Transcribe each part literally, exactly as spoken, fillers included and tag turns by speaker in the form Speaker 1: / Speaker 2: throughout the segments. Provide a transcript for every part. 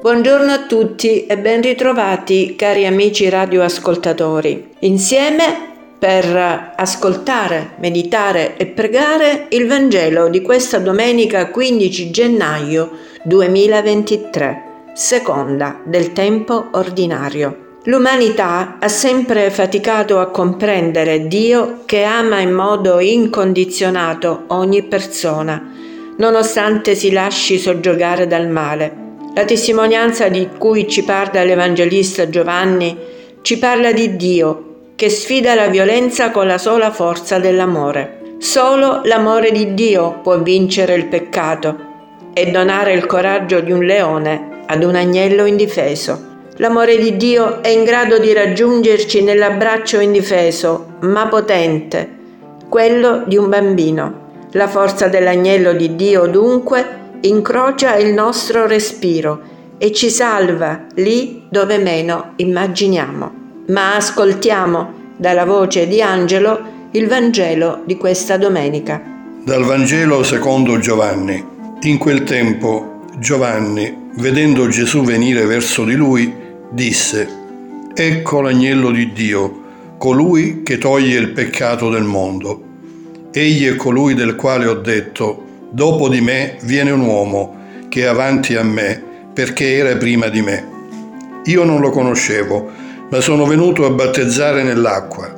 Speaker 1: Buongiorno a tutti e ben ritrovati cari amici radioascoltatori. Insieme per ascoltare, meditare e pregare il Vangelo di questa domenica quindici gennaio duemilaventitré, seconda del tempo ordinario. L'umanità ha sempre faticato a comprendere Dio che ama in modo incondizionato ogni persona, nonostante si lasci soggiogare dal male. La testimonianza di cui ci parla l'Evangelista Giovanni ci parla di Dio che sfida la violenza con la sola forza dell'amore. Solo l'amore di Dio può vincere il peccato e donare il coraggio di un leone ad un agnello indifeso. L'amore di Dio è in grado di raggiungerci nell'abbraccio indifeso, ma potente, quello di un bambino. La forza dell'agnello di Dio, dunque, incrocia il nostro respiro e ci salva lì dove meno immaginiamo. Ma ascoltiamo dalla voce di Angelo il Vangelo di questa domenica.
Speaker 2: Dal Vangelo secondo Giovanni. In quel tempo Giovanni, vedendo Gesù venire verso di lui, disse: «Ecco l'agnello di Dio, colui che toglie il peccato del mondo. Egli è colui del quale ho detto: dopo di me viene un uomo che è avanti a me, perché era prima di me. Io non lo conoscevo, ma sono venuto a battezzare nell'acqua,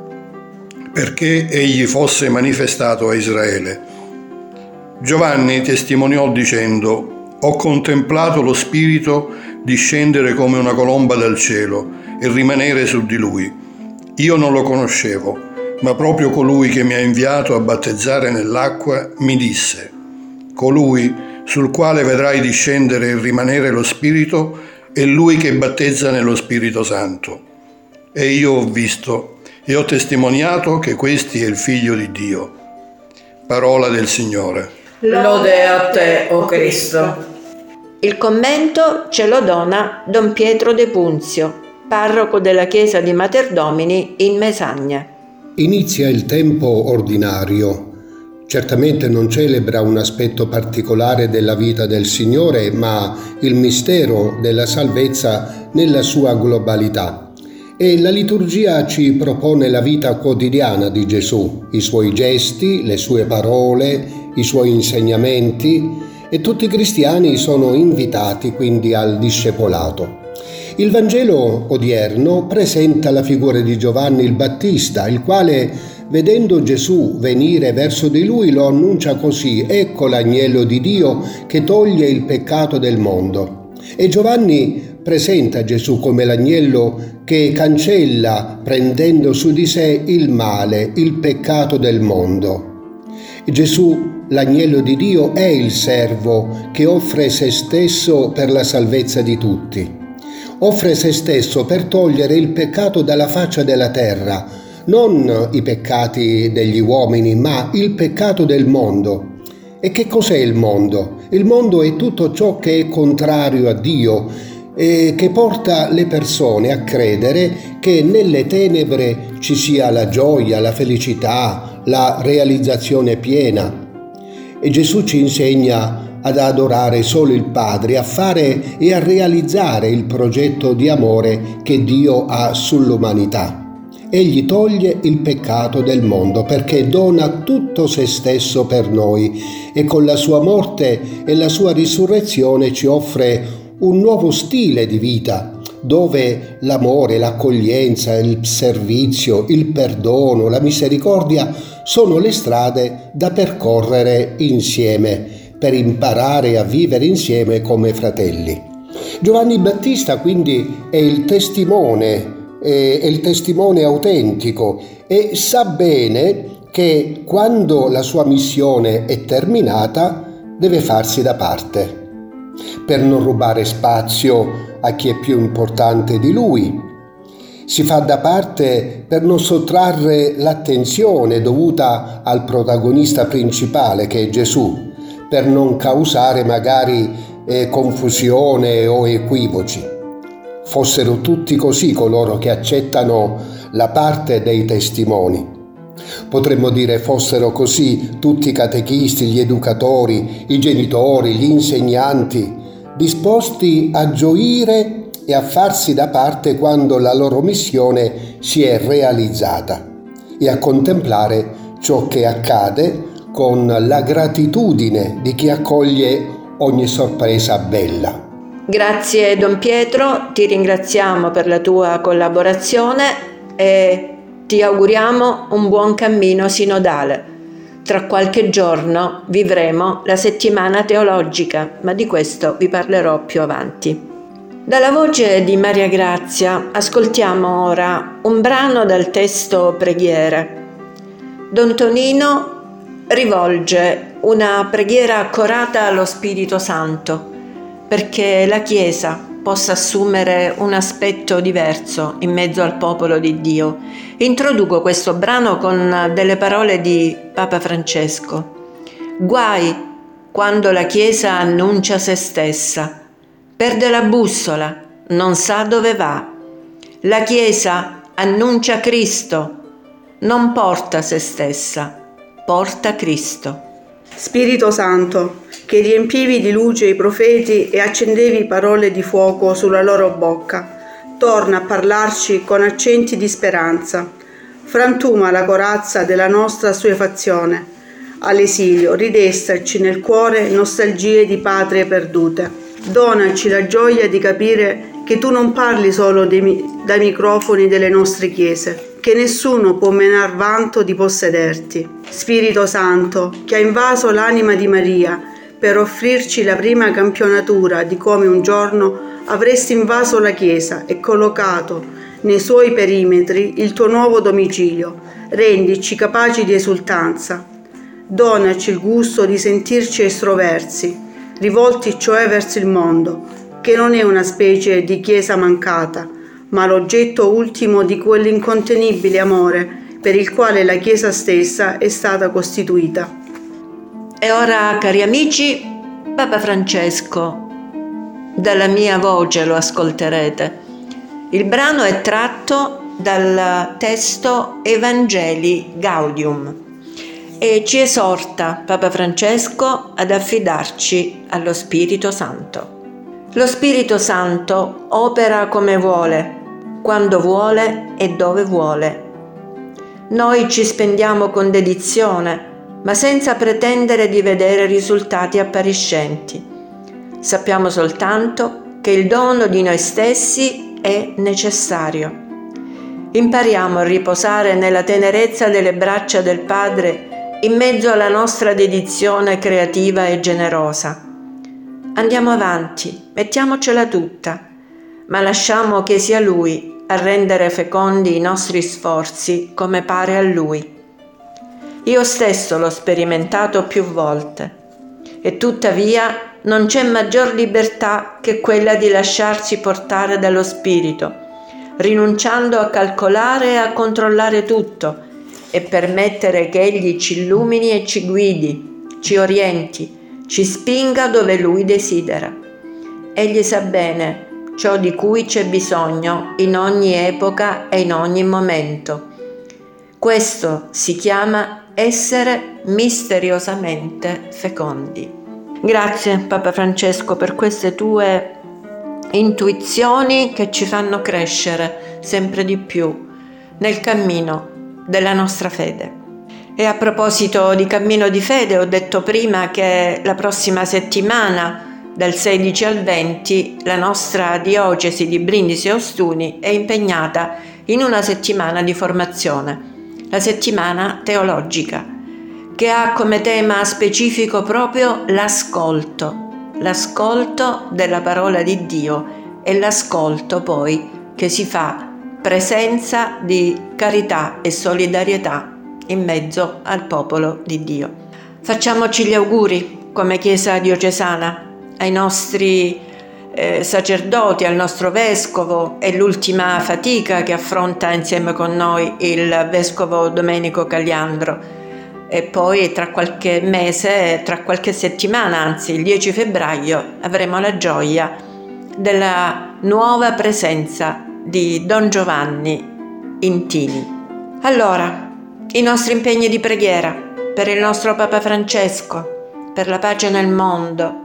Speaker 2: perché egli fosse manifestato a Israele». Giovanni testimoniò dicendo: «Ho contemplato lo Spirito discendere come una colomba dal cielo e rimanere su di lui. Io non lo conoscevo, ma proprio colui che mi ha inviato a battezzare nell'acqua mi disse: colui sul quale vedrai discendere e rimanere lo Spirito è lui che battezza nello Spirito Santo. E io ho visto e ho testimoniato che questi è il Figlio di Dio». Parola del Signore.
Speaker 3: Lode a te, o Cristo.
Speaker 1: Il commento ce lo dona Don Pietro De Punzio, parroco della chiesa di Materdomini in Mesagna.
Speaker 4: Inizia il tempo ordinario. Certamente non celebra un aspetto particolare della vita del Signore, ma il mistero della salvezza nella sua globalità. E la liturgia ci propone la vita quotidiana di Gesù, i suoi gesti, le sue parole, i suoi insegnamenti, e tutti i cristiani sono invitati quindi al discepolato. Il Vangelo odierno presenta la figura di Giovanni il Battista, il quale, vedendo Gesù venire verso di lui, lo annuncia così: «Ecco l'agnello di Dio che toglie il peccato del mondo». E Giovanni presenta Gesù come l'agnello che cancella, prendendo su di sé il male, il peccato del mondo. Gesù, l'agnello di Dio, è il servo che offre se stesso per la salvezza di tutti. Offre se stesso per togliere il peccato dalla faccia della terra, non i peccati degli uomini, ma il peccato del mondo. E che cos'è il mondo? Il mondo è tutto ciò che è contrario a Dio e che porta le persone a credere che nelle tenebre ci sia la gioia, la felicità, la realizzazione piena. E Gesù ci insegna ad adorare solo il Padre, a fare e a realizzare il progetto di amore che Dio ha sull'umanità. Egli toglie il peccato del mondo perché dona tutto se stesso per noi e con la sua morte e la sua risurrezione ci offre un nuovo stile di vita dove l'amore, l'accoglienza, il servizio, il perdono, la misericordia sono le strade da percorrere insieme per imparare a vivere insieme come fratelli. Giovanni Battista quindi è il testimone è il testimone autentico e sa bene che quando la sua missione è terminata deve farsi da parte per non rubare spazio a chi è più importante di lui. Si fa da parte per non sottrarre l'attenzione dovuta al protagonista principale che è Gesù, per non causare magari eh, confusione o equivoci. Fossero tutti così coloro che accettano la parte dei testimoni. Potremmo dire fossero così tutti i catechisti, gli educatori, i genitori, gli insegnanti, disposti a gioire e a farsi da parte quando la loro missione si è realizzata e a contemplare ciò che accade con la gratitudine di chi accoglie ogni sorpresa bella.
Speaker 1: Grazie Don Pietro, ti ringraziamo per la tua collaborazione e ti auguriamo un buon cammino sinodale. Tra qualche giorno vivremo la settimana teologica, ma di questo vi parlerò più avanti. Dalla voce di Maria Grazia ascoltiamo ora un brano dal testo Preghiere. Don Tonino rivolge una preghiera accorata allo Spirito Santo perché la Chiesa possa assumere un aspetto diverso in mezzo al popolo di Dio. Introduco questo brano con delle parole di Papa Francesco. Guai quando la Chiesa annuncia se stessa, perde la bussola, non sa dove va. La Chiesa annuncia Cristo, non porta se stessa, porta Cristo.
Speaker 5: Spirito Santo, che riempivi di luce i profeti e accendevi parole di fuoco sulla loro bocca, torna a parlarci con accenti di speranza. Frantuma la corazza della nostra assuefazione all'esilio, ridestaci nel cuore nostalgie di patrie perdute. Donaci la gioia di capire che tu non parli solo dei, dai microfoni delle nostre chiese, che nessuno può menar vanto di possederti. Spirito Santo, che ha invaso l'anima di Maria per offrirci la prima campionatura di come un giorno avresti invaso la Chiesa e collocato nei suoi perimetri il tuo nuovo domicilio, rendici capaci di esultanza. Donaci il gusto di sentirci estroversi, rivolti cioè verso il mondo, che non è una specie di Chiesa mancata, ma l'oggetto ultimo di quell'incontenibile amore per il quale la Chiesa stessa è stata costituita.
Speaker 1: E ora, cari amici, Papa Francesco, dalla mia voce lo ascolterete. Il brano è tratto dal testo Evangelii Gaudium e ci esorta Papa Francesco ad affidarci allo Spirito Santo. Lo Spirito Santo opera come vuole, quando vuole e dove vuole. Noi ci spendiamo con dedizione, ma senza pretendere di vedere risultati appariscenti. Sappiamo soltanto che il dono di noi stessi è necessario. Impariamo a riposare nella tenerezza delle braccia del Padre in mezzo alla nostra dedizione creativa e generosa. Andiamo avanti, mettiamocela tutta, ma lasciamo che sia Lui a rendere fecondi i nostri sforzi come pare a Lui. Io stesso l'ho sperimentato più volte e tuttavia non c'è maggior libertà che quella di lasciarsi portare dallo Spirito, rinunciando a calcolare e a controllare tutto e permettere che Egli ci illumini e ci guidi, ci orienti, ci spinga dove Lui desidera. Egli sa bene ciò di cui c'è bisogno in ogni epoca e in ogni momento. Questo si chiama essere misteriosamente fecondi. Grazie Papa Francesco per queste tue intuizioni che ci fanno crescere sempre di più nel cammino della nostra fede. E a proposito di cammino di fede, ho detto prima che la prossima settimana, dal sedici al venti, la nostra diocesi di Brindisi e Ostuni è impegnata in una settimana di formazione, la settimana teologica, che ha come tema specifico proprio l'ascolto, l'ascolto della parola di Dio e l'ascolto poi che si fa presenza di carità e solidarietà in mezzo al popolo di Dio. Facciamoci gli auguri come Chiesa diocesana ai nostri eh, sacerdoti, al nostro vescovo. È l'ultima fatica che affronta insieme con noi il vescovo Domenico Cagliandro, e poi tra qualche mese, tra qualche settimana, anzi il dieci febbraio, avremo la gioia della nuova presenza di Don Giovanni Intini. Allora, i nostri impegni di preghiera per il nostro Papa Francesco, per la pace nel mondo,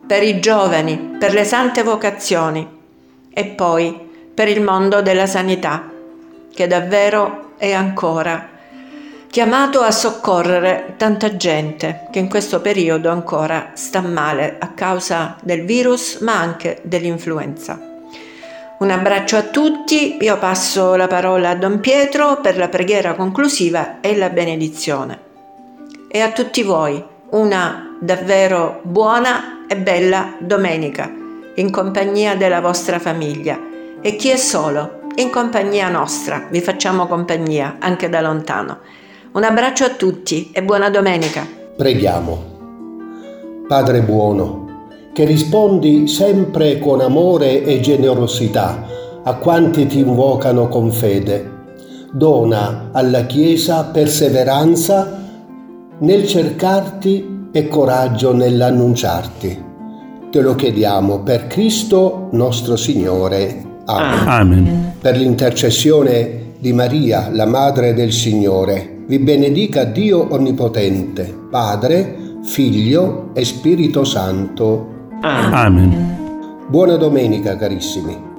Speaker 1: per i giovani, per le sante vocazioni e poi per il mondo della sanità, che davvero è ancora chiamato a soccorrere tanta gente che in questo periodo ancora sta male a causa del virus, ma anche dell'influenza. Un abbraccio a tutti, io passo la parola a Don Pietro per la preghiera conclusiva e la benedizione. E a tutti voi una davvero buona e bella domenica, in compagnia della vostra famiglia, e chi è solo, in compagnia nostra, vi facciamo compagnia anche da lontano. Un abbraccio a tutti e buona domenica.
Speaker 4: Preghiamo. Padre buono, che rispondi sempre con amore e generosità a quanti ti invocano con fede, dona alla Chiesa perseveranza nel cercarti e coraggio nell'annunciarti. Te lo chiediamo per Cristo nostro Signore. Amen.
Speaker 6: Amen.
Speaker 4: Per l'intercessione di Maria, la Madre del Signore, vi benedica Dio Onnipotente, Padre, Figlio e Spirito Santo.
Speaker 6: Amen.
Speaker 4: Buona domenica, carissimi.